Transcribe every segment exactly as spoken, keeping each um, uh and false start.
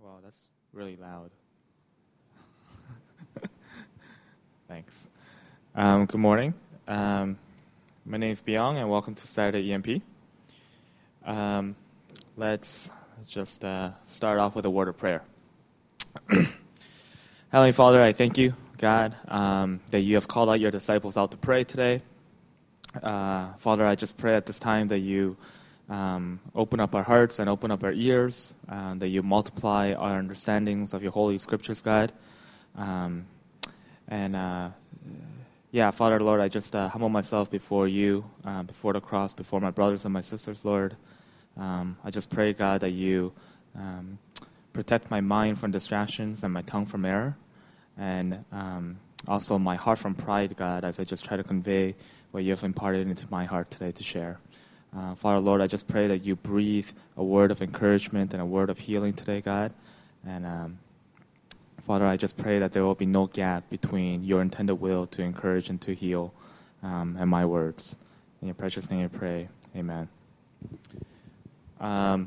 Wow, that's really loud. Thanks. Um, good morning. Um, my name is Byung, and welcome to Saturday E M P. Um, let's just uh, start off with a word of prayer. Heavenly Father, I thank you, God, um, that you have called out your disciples out to pray today. Uh, Father, I just pray at this time that you um, open up our hearts and open up our ears, uh, that you multiply our understandings of your holy scriptures, God. Um, and uh, yeah, Father, Lord, I just uh, humble myself before you, uh, before the cross, before my brothers and my sisters, Lord. Um, I just pray, God, that you um, protect my mind from distractions and my tongue from error, and um, also my heart from pride, God, as I just try to convey what you have imparted into my heart today to share. Uh, Father, Lord, I just pray that you breathe a word of encouragement and a word of healing today, God. And um, Father, I just pray that there will be no gap between your intended will to encourage and to heal um, and my words. In your precious name I pray. Amen. Um,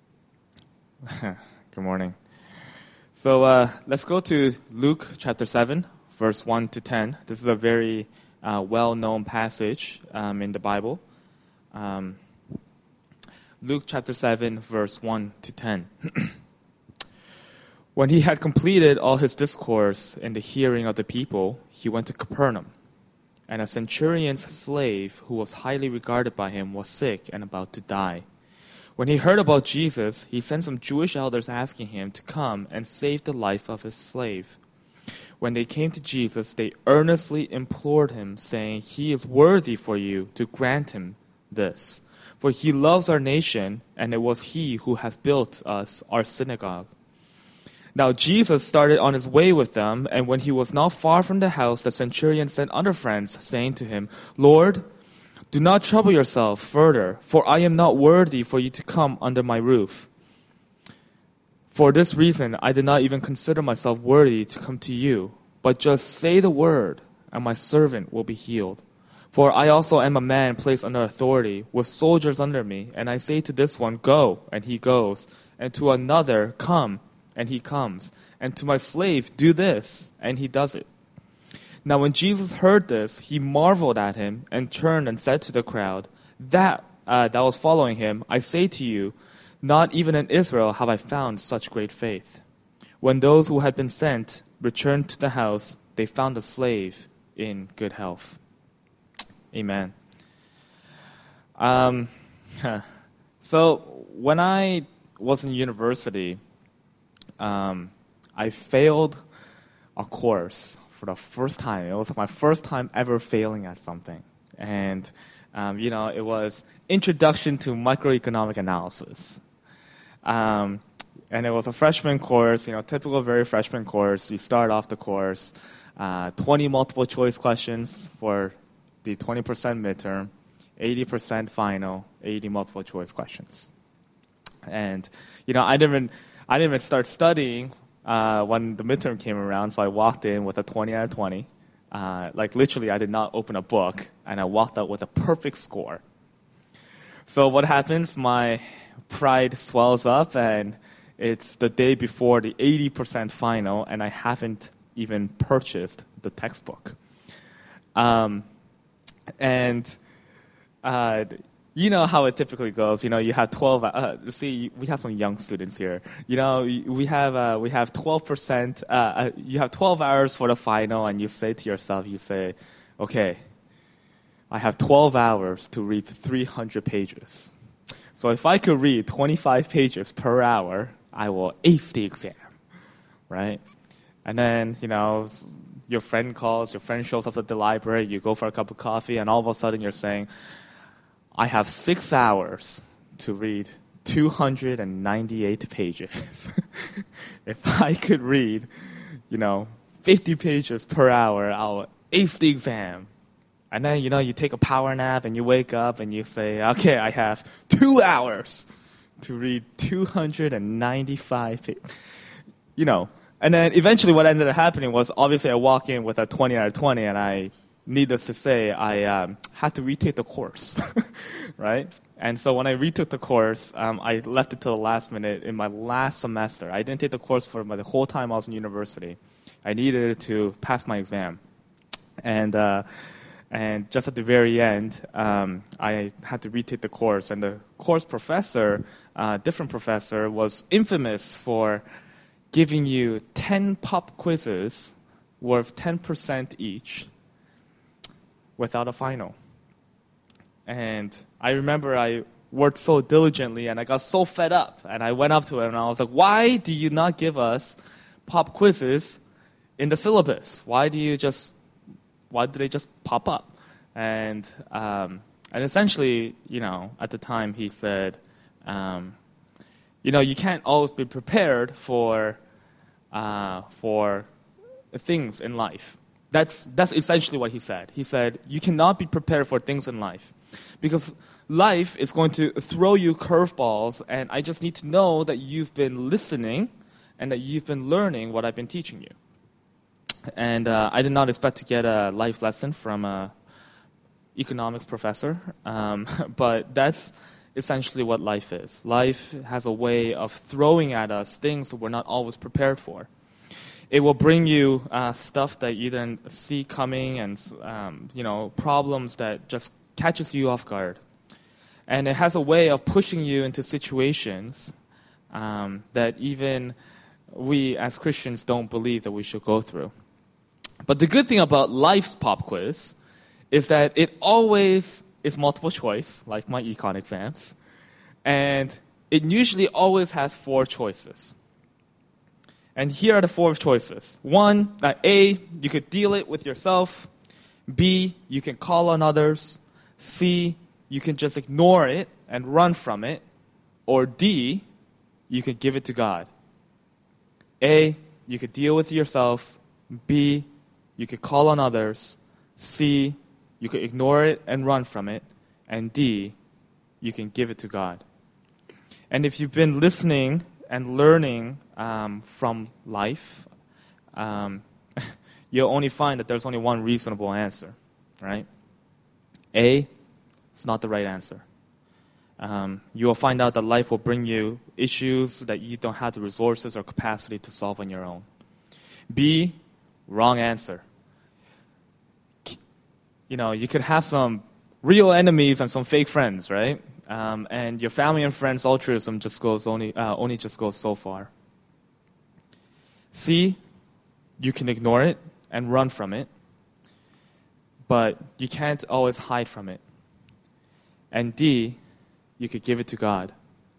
good morning. So uh, let's go to Luke chapter seven, verse one to ten. This is a very uh, well-known passage um, in the Bible. Um, Luke chapter seven, verse one to ten. When he had completed all his discourse in the hearing of the people, he went to Capernaum. And a centurion's slave, who was highly regarded by him, was sick and about to die. When he heard about Jesus, he sent some Jewish elders asking him to come and save the life of his slave. When they came to Jesus, they earnestly implored him, saying, "He is worthy for you to grant him this, for he loves our nation, and it was he who has built us our synagogue." Now Jesus started on his way with them, and when he was not far from the house, the centurion sent other friends, saying to him, "Lord, do not trouble yourself further, for I am not worthy for you to come under my roof. For this reason, I did not even consider myself worthy to come to you, but just say the word, and my servant will be healed. For I also am a man placed under authority, with soldiers under me, and I say to this one, 'Go,' and he goes, and to another, 'Come,' and he comes, and to my slave, 'Do this,' and he does it." Now when Jesus heard this, he marveled at him, and turned and said to the crowd that uh, that was following him, "I say to you, not even in Israel have I found such great faith." When those who had been sent returned to the house, they found the slave in good health. Amen. Um, so when I was in university, um, I failed a course for the first time. It was my first time ever failing at something. And, um, you know, it was Introduction to Microeconomic Analysis. Um, and it was a freshman course, you know, typical very freshman course. You start off the course, uh, twenty multiple choice questions for the twenty percent midterm, eighty percent final, eighty multiple choice questions. And, you know, I didn't even, I didn't even start studying uh, when the midterm came around, so I walked in with a twenty out of twenty. Uh, like, literally, I did not open a book, and I walked out with a perfect score. So what happens? My pride swells up, and it's the day before the eighty percent final, and I haven't even purchased the textbook. Um, and uh, you know how it typically goes. You know, you have twelve. Uh, see, we have some young students here. You know, we have uh, we have twelve percent. Uh, uh, you have twelve hours for the final, and you say to yourself, you say, "Okay, I have twelve hours to read three hundred pages. So if I could read twenty-five pages per hour, I will ace the exam," right? And then, you know, your friend calls, your friend shows up at the library, you go for a cup of coffee, and all of a sudden you're saying, "I have six hours to read two hundred ninety-eight pages. If I could read, you know, fifty pages per hour, I'll ace the exam." And then, you know, you take a power nap and you wake up and you say, "Okay, I have two hours to read two hundred ninety-five pages." You know, and then eventually what ended up happening was, obviously I walk in with a twenty out of twenty, and I, needless to say, I um, had to retake the course, right? And so when I retook the course, um, I left it to the last minute in my last semester. I didn't take the course for the whole time I was in university. I needed it to pass my exam. And uh, and just at the very end, um, I had to retake the course. And the course professor, uh, different professor, was infamous for giving you ten pop quizzes worth ten percent each without a final. And I remember I worked so diligently and I got so fed up. And I went up to him and I was like, why do you not give us pop quizzes in the syllabus? Why do you just, why do they just pop up? And um, and essentially, you know, at the time he said, um, you know, you can't always be prepared for uh, for things in life. That's that's essentially what he said. He said, you cannot be prepared for things in life because life is going to throw you curveballs, and I just need to know that you've been listening and that you've been learning what I've been teaching you. And uh, I did not expect to get a life lesson from a economics professor, um, but that's essentially what life is. Life has a way of throwing at us things that we're not always prepared for. It will bring you uh, stuff that you didn't see coming, and um, you know, problems that just catches you off guard. And it has a way of pushing you into situations um, that even we as Christians don't believe that we should go through. But the good thing about life's pop quiz is that it always is multiple choice, like my econ exams, and it usually always has four choices. And here are the four choices. One, uh, A, you could deal it with yourself. B, you can call on others. C, you can just ignore it and run from it. Or D, you can give it to God. A, you could deal with yourself. B, you could call on others. C, you could ignore it and run from it. And D, you can give it to God. And if you've been listening and learning um, from life, um, you'll only find that there's only one reasonable answer, right? A, it's not the right answer. Um, you will find out that life will bring you issues that you don't have the resources or capacity to solve on your own. B, wrong answer. You know, you could have some real enemies and some fake friends, right? Um, and your family and friends altruism just goes only uh, only just goes so far. C, you can ignore it and run from it, but you can't always hide from it. And D, you could give it to God.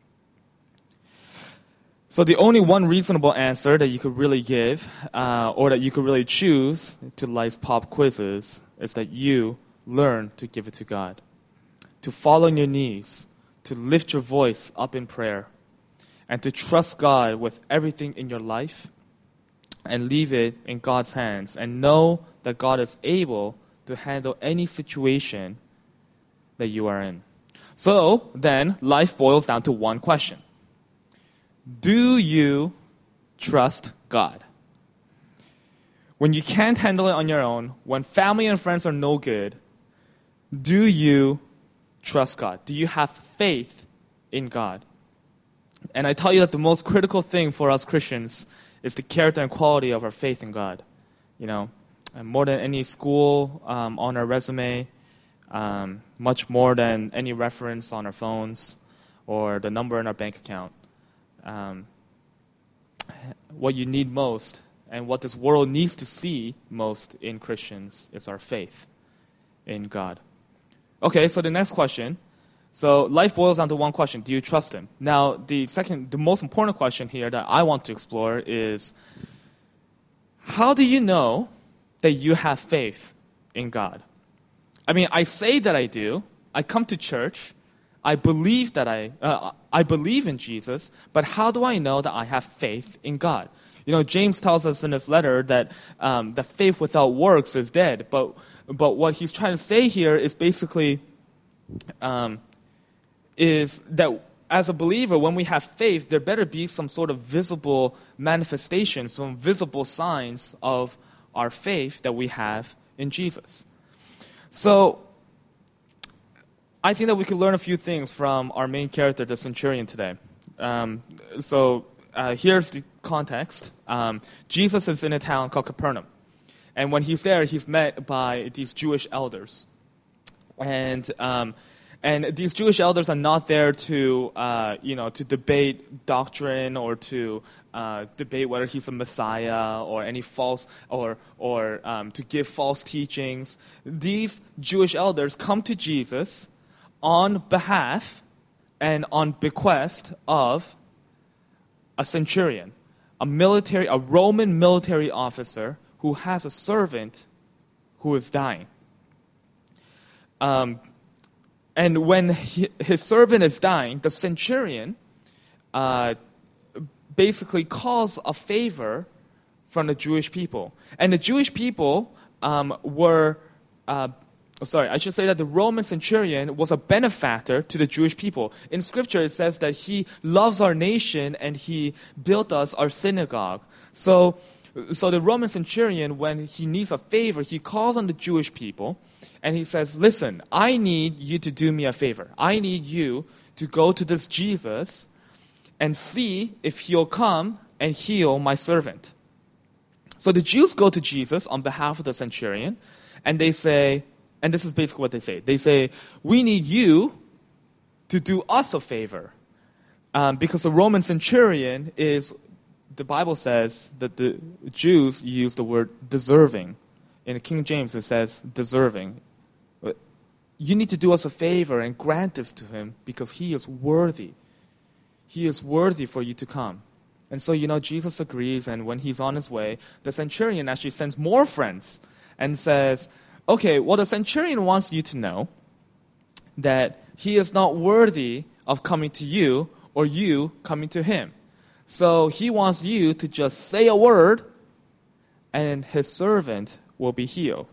So the only one reasonable answer that you could really give, uh, or that you could really choose to life's pop quizzes, is that you learn to give it to God. To fall on your knees, to lift your voice up in prayer, and to trust God with everything in your life, and leave it in God's hands, and know that God is able to handle any situation that you are in. So then, life boils down to one question. Do you trust God? When you can't handle it on your own, when family and friends are no good, do you trust God? Do you have faith in God? And I tell you that the most critical thing for us Christians is the character and quality of our faith in God. You know, and more than any school um, on our resume, um, much more than any reference on our phones or the number in our bank account. Um, what you need most and what this world needs to see most in Christians is our faith in God. Okay, so the next question. So life boils down to one question. Do you trust Him? Now, the second, the most important question here that I want to explore is, how do you know that you have faith in God? I mean, I say that I do. I come to church. I believe that I, uh, I believe in Jesus, but how do I know that I have faith in God? You know, James tells us in his letter that um, that faith without works is dead. But but what he's trying to say here is basically um, is that as a believer, when we have faith, there better be some sort of visible manifestation, some visible signs of our faith that we have in Jesus. So I think that we could learn a few things from our main character, the centurion, today. Um, so uh, here's the context. Um, Jesus is in a town called Capernaum. And when he's there, he's met by these Jewish elders. And um, and these Jewish elders are not there to, uh, you know, to debate doctrine or to uh, debate whether he's a Messiah or any false, or, or um, to give false teachings. These Jewish elders come to Jesus on behalf and on bequest of a centurion, a military, a Roman military officer who has a servant who is dying. Um, and when he, his servant is dying, the centurion uh, basically calls a favor from the Jewish people. And the Jewish people um, were... Uh, Sorry, I should say that the Roman centurion was a benefactor to the Jewish people. In Scripture, it says that he loves our nation and he built us our synagogue. So, so the Roman centurion, when he needs a favor, he calls on the Jewish people and he says, listen, I need you to do me a favor. I need you to go to this Jesus and see if he'll come and heal my servant. So the Jews go to Jesus on behalf of the centurion and they say, and this is basically what they say. They say, we need you to do us a favor. Um, because the Roman centurion is, the Bible says that the Jews use the word deserving. In the King James, it says deserving. But you need to do us a favor and grant this to him because he is worthy. He is worthy for you to come. And so, you know, Jesus agrees, and when he's on his way, the centurion actually sends more friends and says, okay, well, the centurion wants you to know that he is not worthy of coming to you or you coming to him. So he wants you to just say a word and his servant will be healed.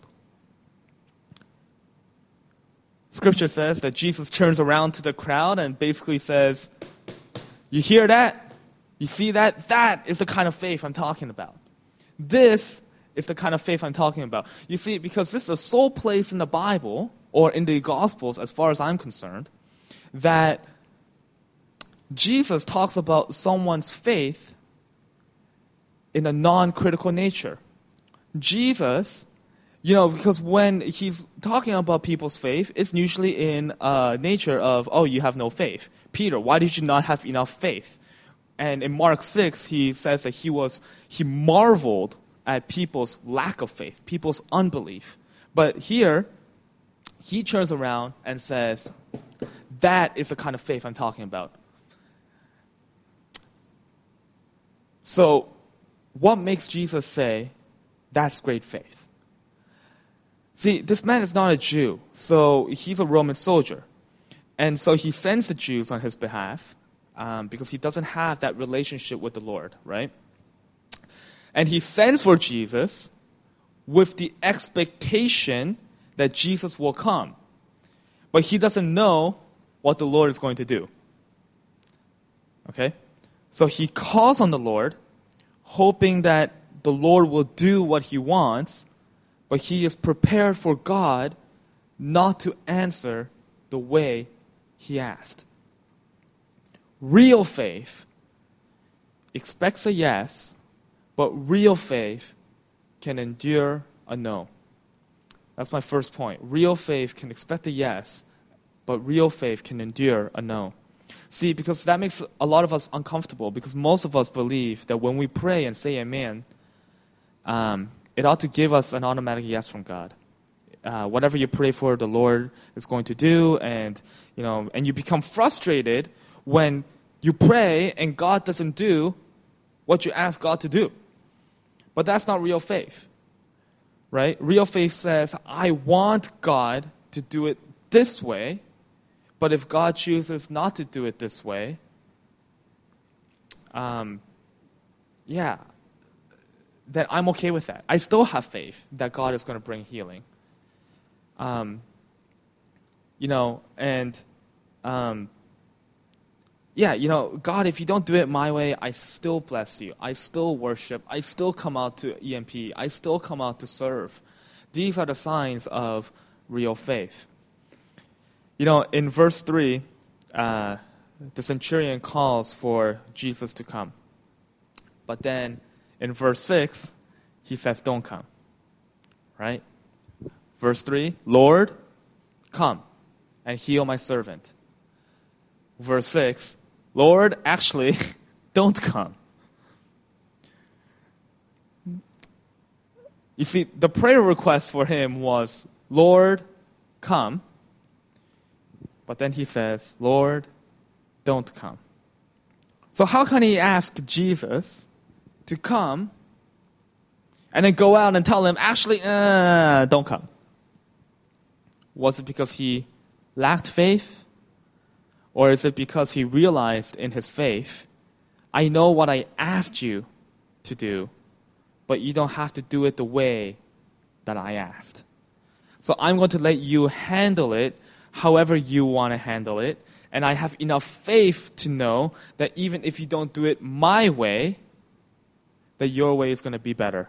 Scripture says that Jesus turns around to the crowd and basically says, you hear that? You see that? That is the kind of faith I'm talking about. This It's the kind of faith I'm talking about. You see, because this is the sole place in the Bible, or in the Gospels, as far as I'm concerned, that Jesus talks about someone's faith in a non-critical nature. Jesus, you know, because when he's talking about people's faith, it's usually in a nature of, oh, you have no faith. Peter, why did you not have enough faith? And in Mark six, he says that he was, he marveled at people's lack of faith, people's unbelief. But here, he turns around and says, that is the kind of faith I'm talking about. So, what makes Jesus say, that's great faith? See, this man is not a Jew, so he's a Roman soldier. And so he sends the Jews on his behalf um, because he doesn't have that relationship with the Lord, right? And he sends for Jesus with the expectation that Jesus will come. But he doesn't know what the Lord is going to do. Okay? So he calls on the Lord, hoping that the Lord will do what he wants, but he is prepared for God not to answer the way he asked. Real faith expects a yes, but real faith can endure a no. That's my first point. Real faith can expect a yes, but real faith can endure a no. See, because that makes a lot of us uncomfortable, because most of us believe that when we pray and say amen, um, it ought to give us an automatic yes from God. Uh, whatever you pray for, the Lord is going to do, and you know, and you become frustrated when you pray and God doesn't do what you ask God to do. But that's not real faith, right? Real faith says, I want God to do it this way, but if God chooses not to do it this way, um, yeah, then I'm okay with that. I still have faith that God is going to bring healing. Um, you know, and um, yeah, you know, God, if you don't do it my way, I still bless you. I still worship. I still come out to E M P. I still come out to serve. These are the signs of real faith. You know, in verse three, uh, the centurion calls for Jesus to come. But then in verse six, he says, don't come. Right? Verse three, Lord, come and heal my servant. Verse six, Lord, actually, don't come. You see, the prayer request for him was, Lord, come. But then he says, Lord, don't come. So how can he ask Jesus to come and then go out and tell him, actually, uh, don't come? Was it because he lacked faith? Or is it because he realized in his faith, I know what I asked you to do, but you don't have to do it the way that I asked. So I'm going to let you handle it however you want to handle it. And I have enough faith to know that even if you don't do it my way, that your way is going to be better.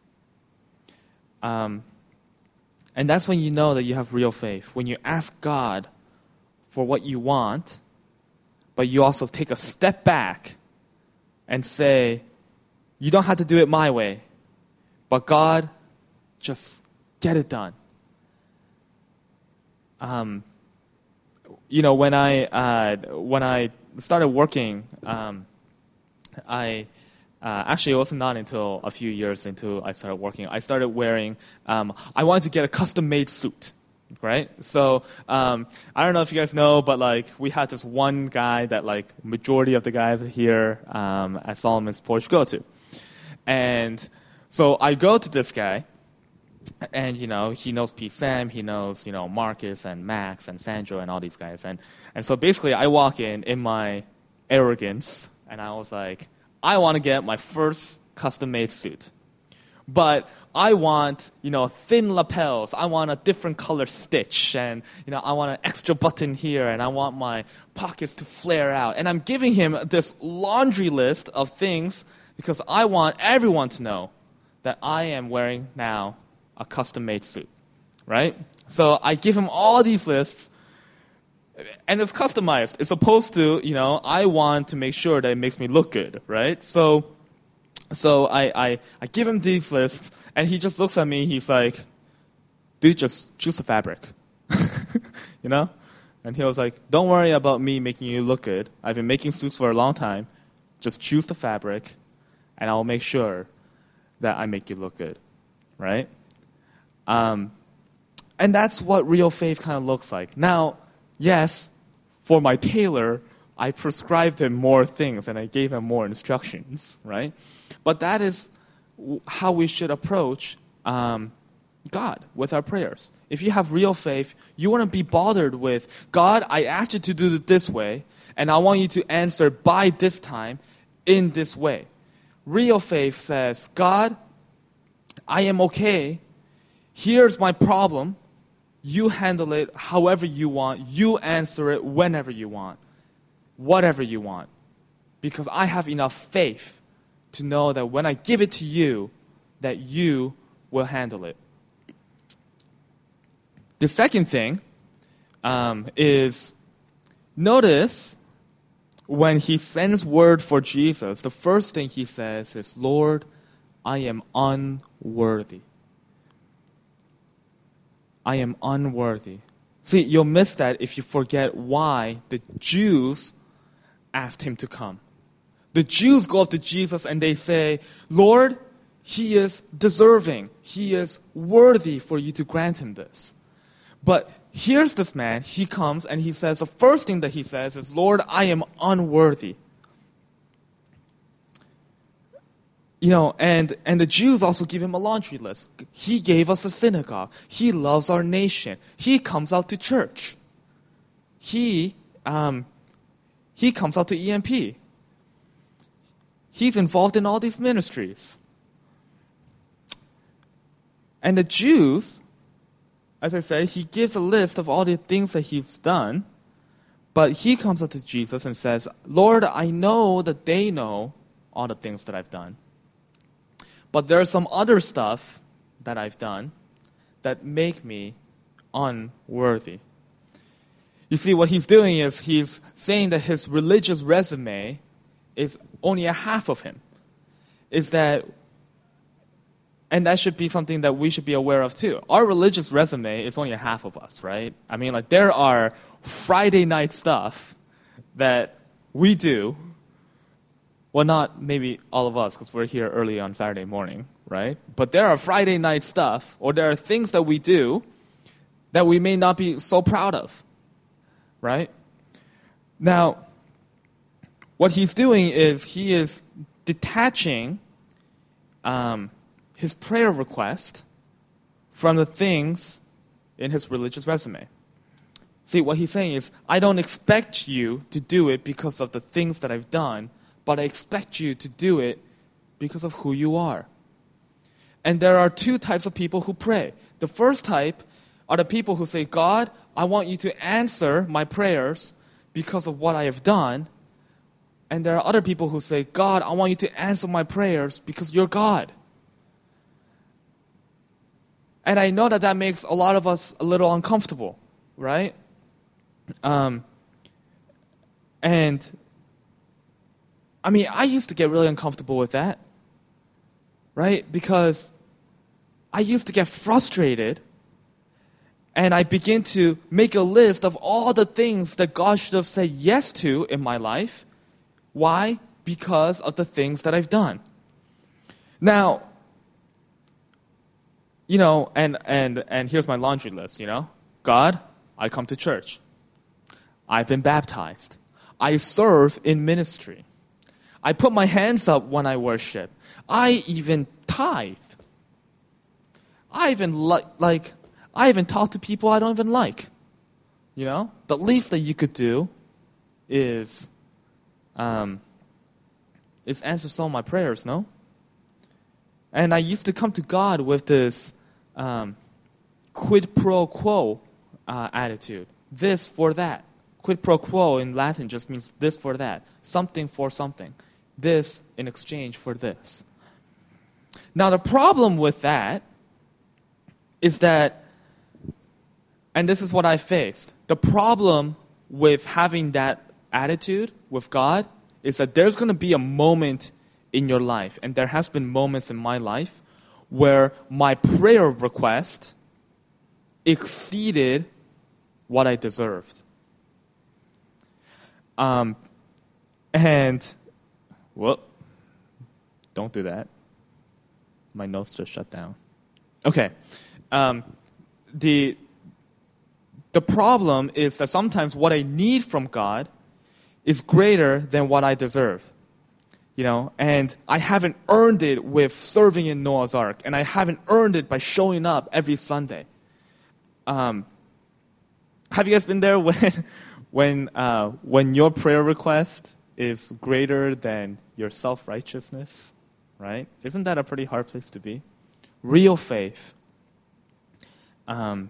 Um, and that's when you know that you have real faith. When you ask God for what you want, but you also take a step back and say, you don't have to do it my way, but God, just get it done. Um, you know, when I uh, when I started working, um, I uh, actually it was not until a few years into I started working. I started wearing. Um, I wanted to get a custom-made suit. Right? So, um, I don't know if you guys know, but like, we had this one guy that like, majority of the guys here, um, at Solomon's Porsche go to. And so I go to this guy, and, you know, he knows Pete Sam, he knows, you know, Marcus and Max and Sandro and all these guys. And, and so basically I walk in, in my arrogance, and I was like, I want to get my first custom-made suit. But I want, you know, thin lapels. I want a different color stitch. And, you know, I want an extra button here. And I want my pockets to flare out. And I'm giving him this laundry list of things because I want everyone to know that I am wearing now a custom-made suit, right? So I give him all these lists. And it's customized. It's supposed to, you know, I want to make sure that it makes me look good, right? So... So I, I, I give him these lists, and he just looks at me. He's like, dude, just choose the fabric. You know? And he was like, don't worry about me making you look good. I've been making suits for a long time. Just choose the fabric, and I'll make sure that I make you look good. Right? Um, and that's what real faith kind of looks like. Now, yes, for my tailor, I prescribed him more things, and I gave him more instructions, right? But that is how we should approach um, God with our prayers. If you have real faith, you want to be bothered with, God, I asked you to do it this way, and I want you to answer by this time in this way. Real faith says, God, I am okay. Here's my problem. You handle it however you want. You answer it whenever you want. Whatever you want. Because I have enough faith to know that when I give it to you, that you will handle it. The second thing um, is, notice when he sends word for Jesus, the first thing he says is, Lord, I am unworthy. I am unworthy. See, you'll miss that if you forget why the Jews asked him to come. The Jews go up to Jesus and they say, Lord, he is deserving. He is worthy for you to grant him this. But here's this man. He comes and he says, the first thing that he says is, Lord, I am unworthy. You know, and, and the Jews also give him a laundry list. He gave us a synagogue. He loves our nation. He comes out to church. He, um, he comes out to E M P. He's involved in all these ministries. And the Jews, as I said, he gives a list of all the things that he's done, but he comes up to Jesus and says, Lord, I know that they know all the things that I've done, but there's some other stuff that I've done that make me unworthy. You see, what he's doing is he's saying that his religious resume is only a half of him. Is that, and that should be something that we should be aware of too. Our religious resume is only a half of us, right? I mean, like, there are Friday night stuff that we do. Well, not maybe all of us, because we're here early on Saturday morning, right? But there are Friday night stuff, or there are things that we do that we may not be so proud of, right? Now, what he's doing is he is detaching um, his prayer request from the things in his religious resume. See, what he's saying is, I don't expect you to do it because of the things that I've done, but I expect you to do it because of who you are. And there are two types of people who pray. The first type are the people who say, God, I want you to answer my prayers because of what I have done. And there are other people who say, God, I want you to answer my prayers because you're God. And I know that that makes a lot of us a little uncomfortable, right? Um, and, I mean, I used to get really uncomfortable with that, right? Because I used to get frustrated, and I begin to make a list of all the things that God should have said yes to in my life. Why? Because of the things that I've done. Now, you know, and, and, and here's my laundry list, you know. God, I come to church. I've been baptized. I serve in ministry. I put my hands up when I worship. I even tithe. I even like, like, I even talk to people I don't even like. You know, the least that you could do is, um, is answer some of my prayers. No. And I used to come to God with this um, quid pro quo uh, attitude. This for that. Quid pro quo in Latin just means this for that. Something for something. This in exchange for this. Now the problem with that is that, and this is what I faced, the problem with having that attitude with God is that there's going to be a moment in your life, and there has been moments in my life where my prayer request exceeded what I deserved. Um, and, well, don't do that. My notes just shut down. Okay. Um, the, the problem is that sometimes what I need from God is greater than what I deserve. You know, and I haven't earned it with serving in Noah's Ark, and I haven't earned it by showing up every Sunday. Um, have you guys been there when, when, uh, when your prayer request is greater than your self-righteousness, right? Isn't that a pretty hard place to be? Real faith. Um,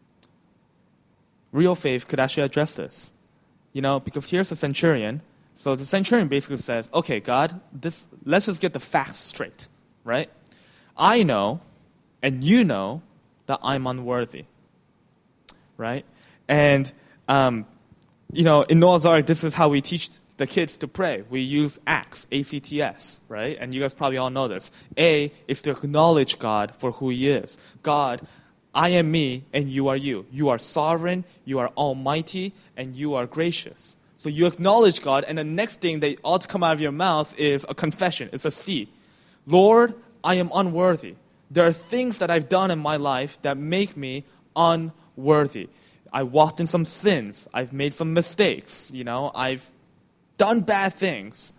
real faith could actually address this. You know, because here's a centurion. So the centurion basically says, okay, God, this, let's just get the facts straight, right? I know, and you know, that I'm unworthy, right? And, um, you know, in Noah's Ark, this is how we teach the kids to pray. We use ACTS, A C T S, right? And you guys probably all know this. A is to acknowledge God for who He is. God, I am me, and you are you. You are sovereign, you are almighty, and you are gracious. So you acknowledge God, and the next thing that ought to come out of your mouth is a confession. It's a C. Lord, I am unworthy. There are things that I've done in my life that make me unworthy. I walked in some sins. I've made some mistakes. You know, I've done bad things.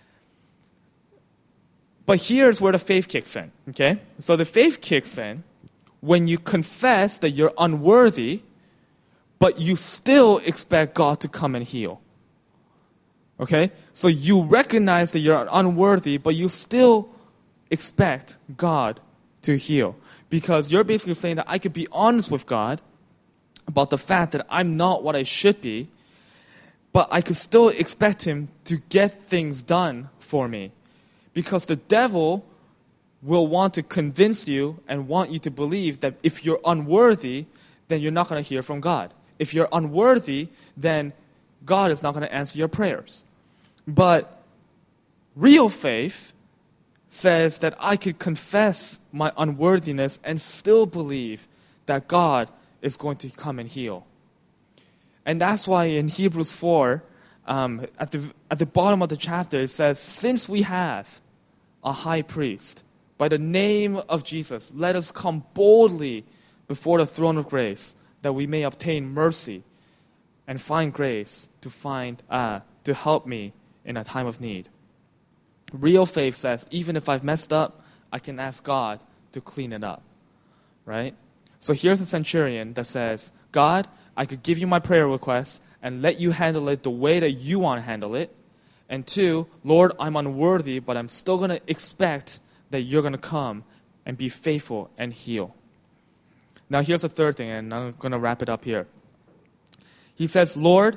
But here's where the faith kicks in, okay? So the faith kicks in when you confess that you're unworthy, but you still expect God to come and heal. Okay? So you recognize that you're unworthy, but you still expect God to heal. Because you're basically saying that I could be honest with God about the fact that I'm not what I should be, but I could still expect Him to get things done for me. Because the devil will want to convince you and want you to believe that if you're unworthy, then you're not going to hear from God. if you're unworthy, then God is not going to answer your prayers. But real faith says that I could confess my unworthiness and still believe that God is going to come and heal. And that's why in Hebrews four, um, at the at the bottom of the chapter, it says, since we have a high priest, by the name of Jesus, let us come boldly before the throne of grace, that we may obtain mercy and find grace to find uh, to help me in a time of need. Real faith says, even if I've messed up, I can ask God to clean it up, right? So here's a centurion that says, God, I could give you my prayer request and let you handle it the way that you want to handle it. And two, Lord, I'm unworthy, but I'm still going to expect that you're going to come and be faithful and heal. Now here's the third thing, and I'm going to wrap it up here. He says, Lord,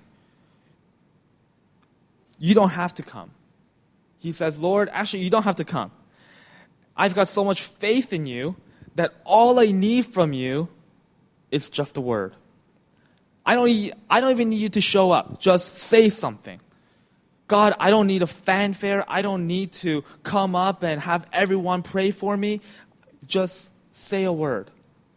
you don't have to come. He says, Lord, actually, you don't have to come. I've got so much faith in you that all I need from you is just a word. I don't, need, I don't even need you to show up. Just say something. God, I don't need a fanfare. I don't need to come up and have everyone pray for me. Just say a word.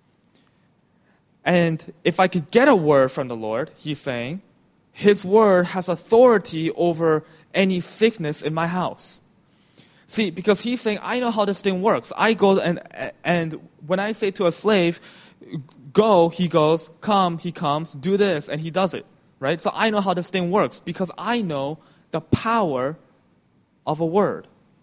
And if I could get a word from the Lord, he's saying, his word has authority over any sickness in my house. See, because he's saying, I know how this thing works. I go and and when I say to a slave, go, he goes, come, he comes, do this, and he does it, right? So I know how this thing works because I know the power of a word.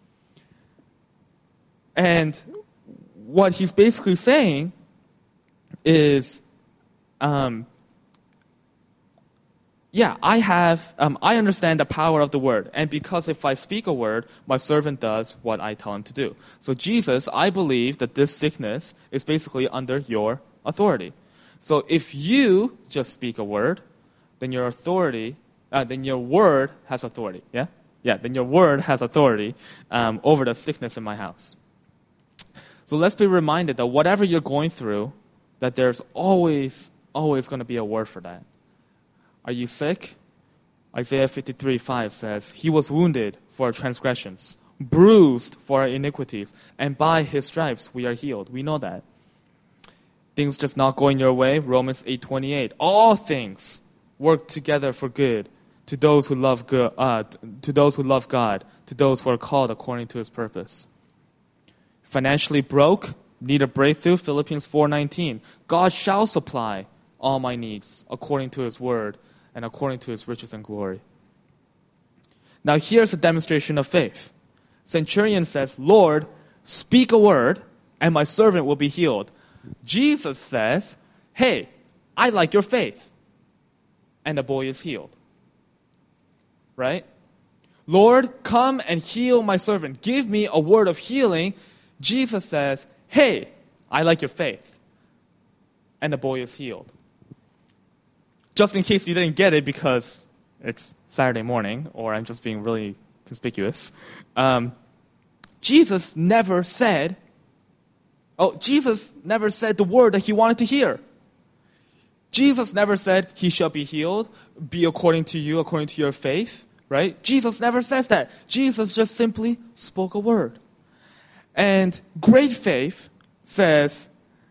And what he's basically saying is, um, yeah, I have, um, I understand the power of the word. And because if I speak a word, my servant does what I tell him to do. So Jesus, I believe that this sickness is basically under your authority. So if you just speak a word, then your authority, uh, then your word has authority. Yeah? Yeah, then your word has authority um, over the sickness in my house. So let's be reminded that whatever you're going through, that there's always, always going to be a word for that. Are you sick? Isaiah fifty-three five says, he was wounded for our transgressions, bruised for our iniquities, and by his stripes we are healed. We know that. Things just not going your way, Romans eight twenty-eight. All things work together for good to those who love good, uh, to those who love God, to those who are called according to his purpose. Financially broke, need a breakthrough, Philippians four nineteen. God shall supply all my needs according to his word and according to his riches and glory. Now here's a demonstration of faith. Centurion says, Lord, speak a word and my servant will be healed. Jesus says, hey, I like your faith. And the boy is healed. Right? Lord, come and heal my servant. Give me a word of healing. Jesus says, hey, I like your faith. And the boy is healed. Just in case you didn't get it because it's Saturday morning, or I'm just being really conspicuous, um, Jesus never said, oh, Jesus never said the word that he wanted to hear. Jesus never said, he shall be healed, be according to you, according to your faith, right? Jesus never says that. Jesus just simply spoke a word. And great faith says,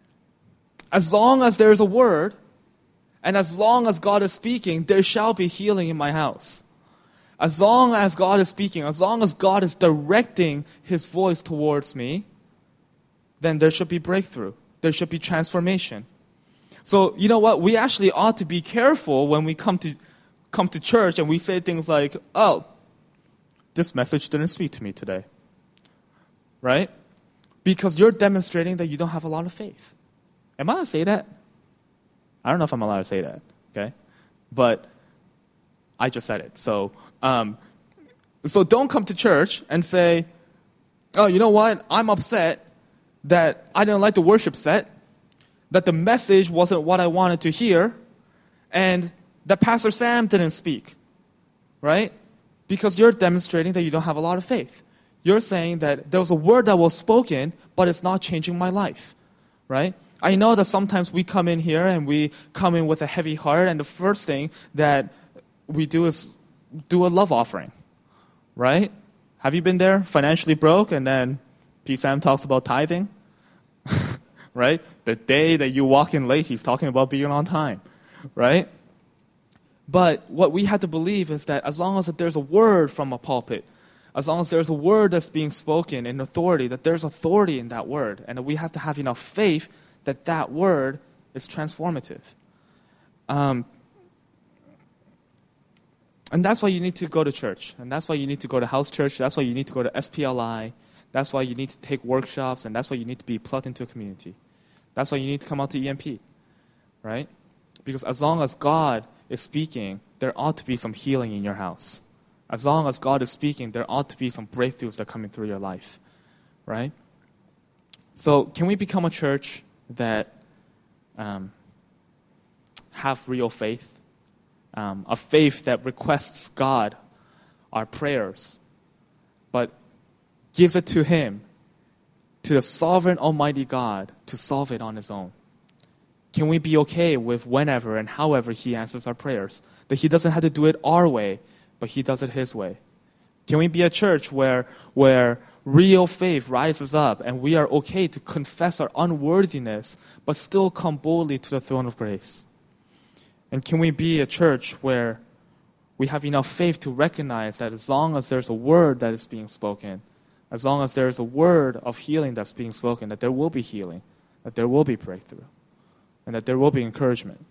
as long as there is a word, and as long as God is speaking, there shall be healing in my house. As long as God is speaking, as long as God is directing his voice towards me, then there should be breakthrough. There should be transformation. So, you know what? We actually ought to be careful when we come to come to church and we say things like, oh, this message didn't speak to me today. Right? Because you're demonstrating that you don't have a lot of faith. Am I allowed to say that? I don't know if I'm allowed to say that, okay? But I just said it. So, um, so don't come to church and say, oh, you know what? I'm upset that I didn't like the worship set, that the message wasn't what I wanted to hear, and that Pastor Sam didn't speak, right? Because you're demonstrating that you don't have a lot of faith. You're saying that there was a word that was spoken, but it's not changing my life, right? I know that sometimes we come in here and we come in with a heavy heart, and the first thing that we do is do a love offering, right? Have you been there? Financially broke, and then P. Sam talks about tithing, right? The day that you walk in late, he's talking about being on time, right? But what we have to believe is that as long as there's a word from a pulpit, as long as there's a word that's being spoken in authority, that there's authority in that word, and that we have to have enough faith that that word is transformative. Um, and that's why you need to go to church, and that's why you need to go to house church, that's why you need to go to S P L I, that's why you need to take workshops, and that's why you need to be plugged into a community. That's why you need to come out to E M P, right? Because as long as God is speaking, there ought to be some healing in your house. As long as God is speaking, there ought to be some breakthroughs that are coming through your life, right? So can we become a church that um, have real faith? Um, a faith that requests God our prayers, but gives it to Him, to the sovereign Almighty God, to solve it on His own. Can we be okay with whenever and however He answers our prayers? That He doesn't have to do it our way, but He does it His way. Can we be a church where, where real faith rises up and we are okay to confess our unworthiness, but still come boldly to the throne of grace? And can we be a church where we have enough faith to recognize that as long as there's a word that is being spoken, as long as there's a word of healing that's being spoken, that there will be healing, that there will be breakthrough, and that there will be encouragement.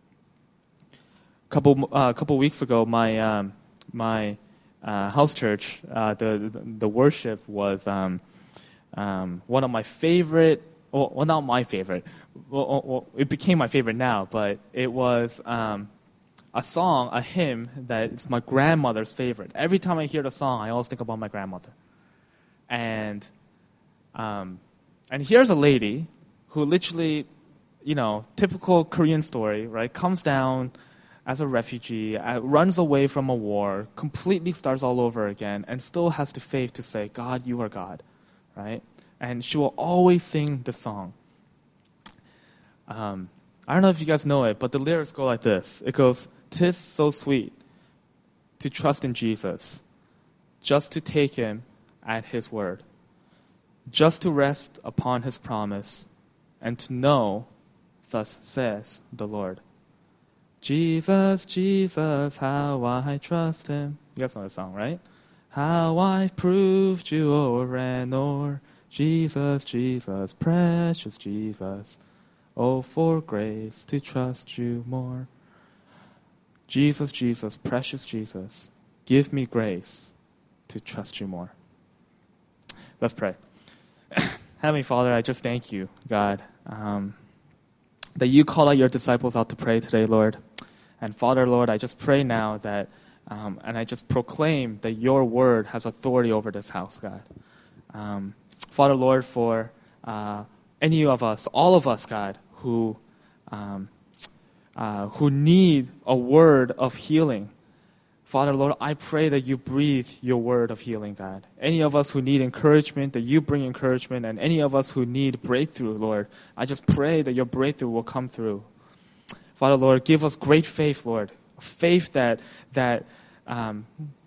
A couple uh, a couple weeks ago, my um, my uh, house church, uh, the, the the worship was um, um, one of my favorite. Well, well not my favorite. Well, well, it became my favorite now, but it was um, a song, a hymn that is my grandmother's favorite. Every time I hear the song, I always think about my grandmother. And um, and here's a lady who literally, you know, typical Korean story, right? Comes down as a refugee, uh, runs away from a war, completely starts all over again, and still has the faith to say, God, you are God, right? And she will always sing the song. Um, I don't know if you guys know it, but the lyrics go like this. It goes, "'Tis so sweet to trust in Jesus, just to take Him at His word, just to rest upon His promise, and to know, thus says the Lord. Jesus, Jesus, how I trust Him." You guys know the song, right? "How I've proved you o'er and o'er. Jesus, Jesus, precious Jesus. Oh, for grace to trust you more. Jesus, Jesus, precious Jesus, give me grace to trust you more." Let's pray. Heavenly Father, I just thank you, God, um, that you call out your disciples out to pray today, Lord. And Father, Lord, I just pray now that, um, and I just proclaim that your word has authority over this house, God. Um, Father, Lord, for uh, any of us, all of us, God, who um, uh, who need a word of healing, Father, Lord, I pray that you breathe your word of healing, God. Any of us who need encouragement, that you bring encouragement, and any of us who need breakthrough, Lord, I just pray that your breakthrough will come through. Father, Lord, give us great faith, Lord, faith that that um,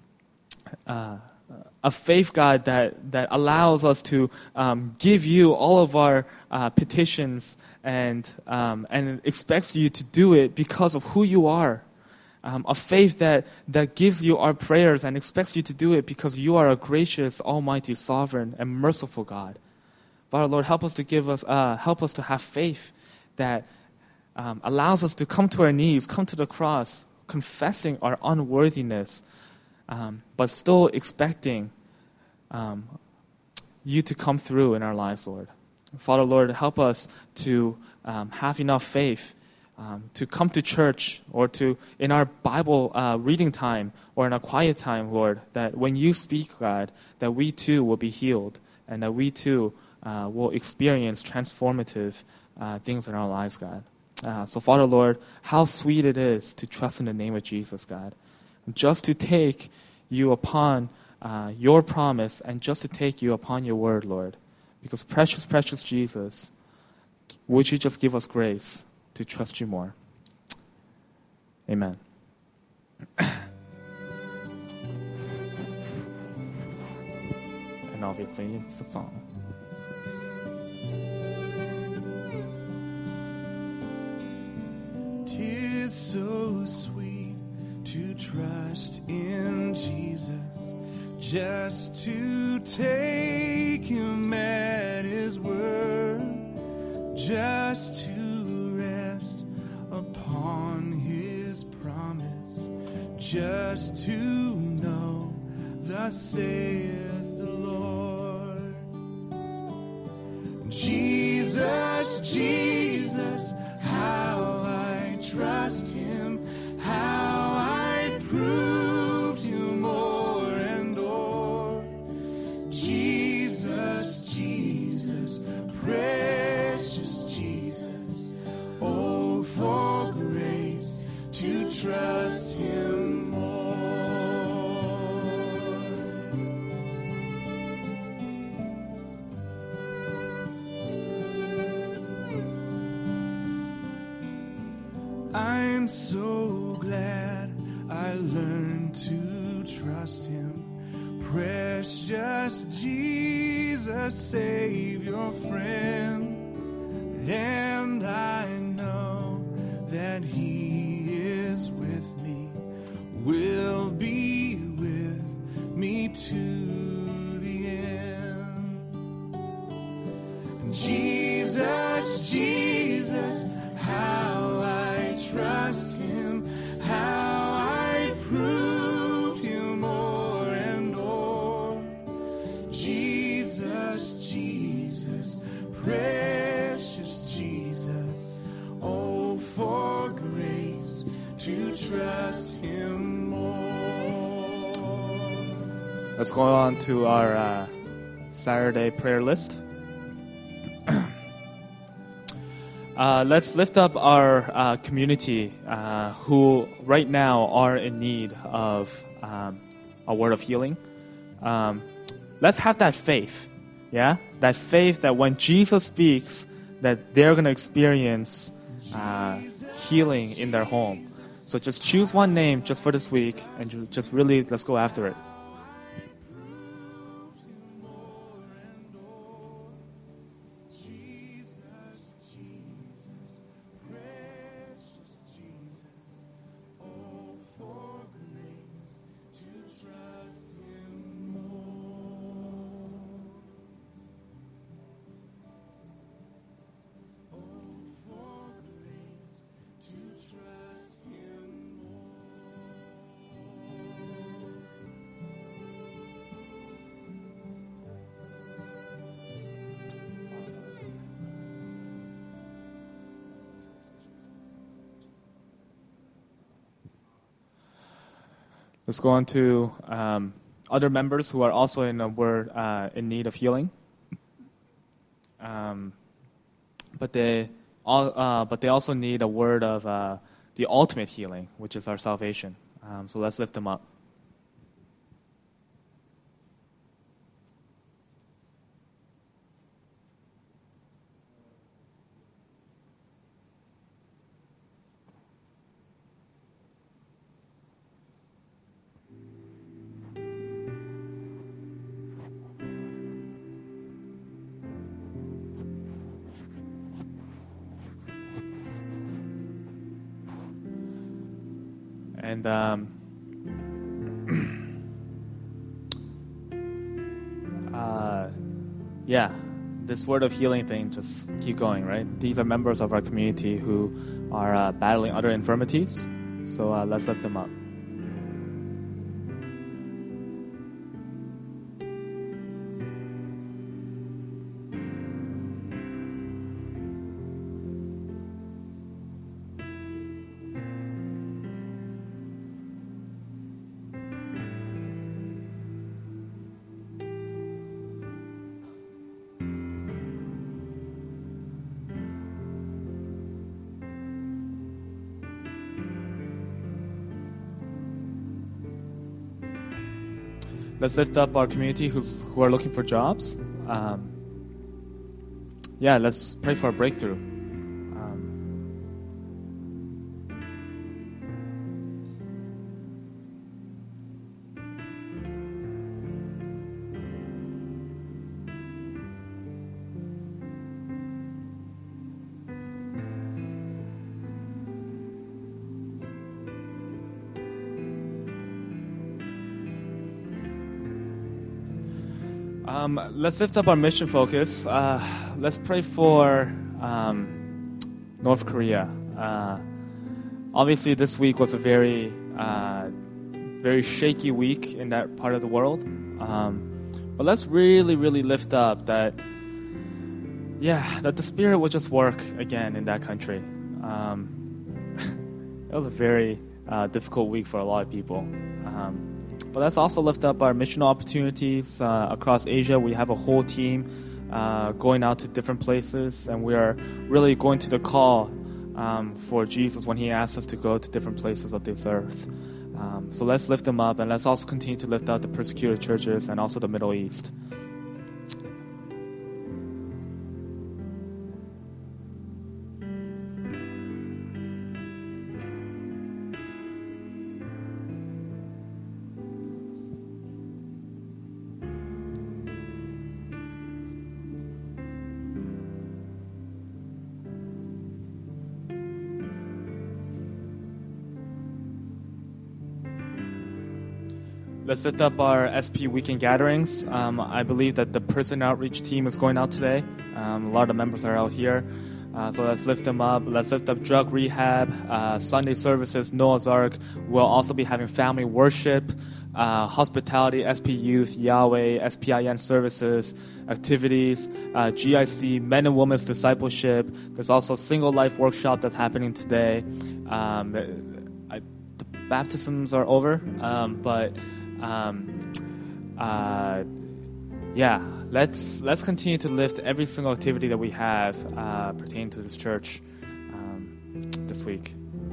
uh, a faith, God, that that allows us to um, give you all of our uh, petitions and um, and expects you to do it because of who you are. Um, a faith that, that gives you our prayers and expects you to do it because you are a gracious, almighty, sovereign, and merciful God. Father, Lord, help us to give us, uh, help us to have faith that um, allows us to come to our knees, come to the cross, confessing our unworthiness, um, but still expecting um, you to come through in our lives, Lord. Father, Lord, help us to um, have enough faith Um, to come to church or to in our Bible uh, reading time or in our quiet time, Lord, that when you speak, God, that we too will be healed and that we too uh, will experience transformative uh, things in our lives, God. Uh, so, Father, Lord, how sweet it is to trust in the name of Jesus, God, just to take you upon uh, your promise and just to take you upon your word, Lord, because precious, precious Jesus, would you just give us grace to trust you more? Amen. And obviously, it's the song. Tis so sweet to trust in Jesus, just to take him at his word, just to rest upon his promise, just to know thus saith the Lord. Jesus, Jesus, how I trust him, how I proved him o'er and o'er. Jesus, Jesus, precious Jesus, oh, for grace to trust him more. I'm so glad I learned to trust him. Precious Jesus, Savior, friend. And I know that he is with me, will be with me to the end. Jesus, Jesus, how I trust him, how I proved him o'er and o'er. Jesus, Jesus, precious Jesus, oh, for grace to trust him more. Let's go on to our uh, Saturday prayer list. Uh, let's lift up our uh, community uh, who right now are in need of um, a word of healing. Um, let's have that faith, yeah? That faith that when Jesus speaks, that they're going to experience uh, healing in their home. So just choose one name just for this week and ju- just really let's go after it. Let's go on to um, other members who are also in a word uh, in need of healing. Um, but they all, uh, but they also need a word of uh, the ultimate healing, which is our salvation. Um, so let's lift them up. And um, uh, yeah, this word of healing thing, just keep going, right? These are members of our community who are uh, battling other infirmities. So uh, let's lift them up. Let's lift up our community who's, who are looking for jobs. Um, yeah, let's pray for a breakthrough. Um, Um, let's lift up our mission focus. Uh, let's pray for um, North Korea. Uh, obviously, this week was a very, uh, very shaky week in that part of the world. Um, but let's really, really lift up that, yeah, that the Spirit will just work again in that country. Um, it was a very uh, difficult week for a lot of people. Um, But let's also lift up our missional opportunities uh, across Asia. We have a whole team uh, going out to different places, and we are really going to the call um, for Jesus when He asks us to go to different places of this earth. Um, so let's lift them up, and let's also continue to lift up the persecuted churches and also the Middle East. Let's lift up our S P weekend gatherings. Um, I believe that the person outreach team is going out today. Um, a lot of the members are out here. Uh, so let's lift them up. Let's lift up drug rehab, uh, Sunday services, Noah's Ark. We'll also be having family worship, uh, hospitality, S P Youth, Yahweh, S P I N services, activities, uh, G I C, men and women's discipleship. There's also single life workshop that's happening today. Um, I, the baptisms are over, um, but... Um, uh, yeah, let's let's continue to lift every single activity that we have uh, pertaining to this church um, this week.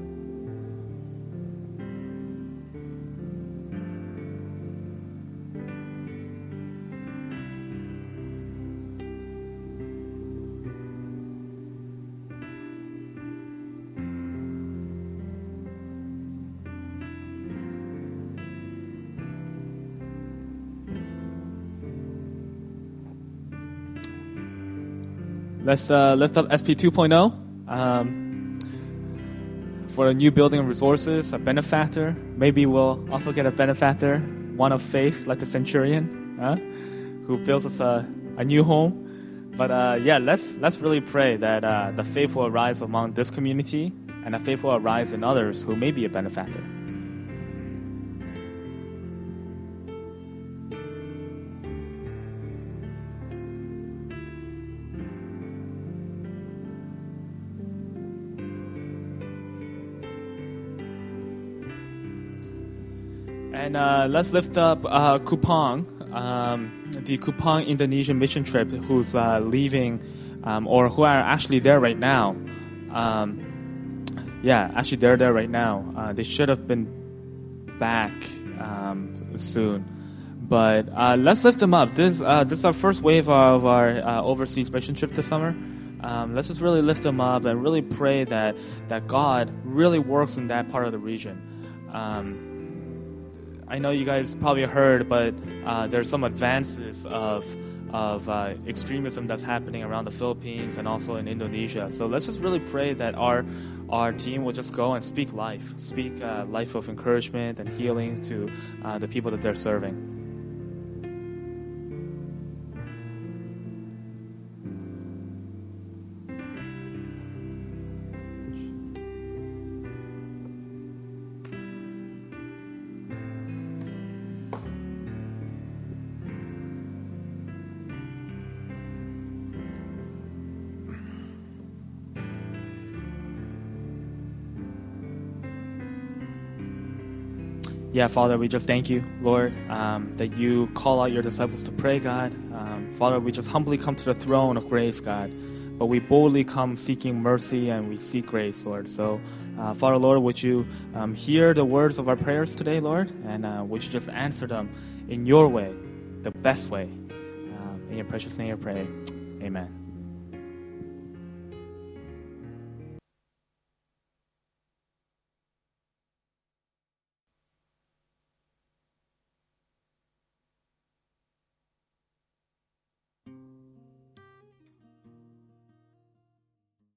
Let's uh, lift up S P two point oh um, for a new building and resources, a benefactor. Maybe we'll also get a benefactor, one of faith, like the centurion, uh, who builds us a, a new home. But uh, yeah, let's let's really pray that uh, the faith will arise among this community, and the faith will arise in others who may be a benefactor. And uh, let's lift up uh, Kupang, um, the Kupang Indonesian mission trip, who's uh, leaving, um, or who are actually there right now. Um, yeah, actually they're there right now. Uh, they should have been back um, soon. But uh, let's lift them up. This, uh, this is our first wave of our uh, overseas mission trip this summer. Um, let's just really lift them up and really pray that, that God really works in that part of the region. Um, I know you guys probably heard, but uh, there's some advances of of uh, extremism that's happening around the Philippines and also in Indonesia. So let's just really pray that our our team will just go and speak life, speak uh, life of encouragement and healing to uh, the people that they're serving. Yeah, Father, we just thank you, Lord, um, that you call out your disciples to pray, God. Um, Father, we just humbly come to the throne of grace, God. But we boldly come seeking mercy and we seek grace, Lord. So, uh, Father, Lord, would you um, hear the words of our prayers today, Lord? And uh, would you just answer them in your way, the best way. Um, in your precious name I pray. Amen.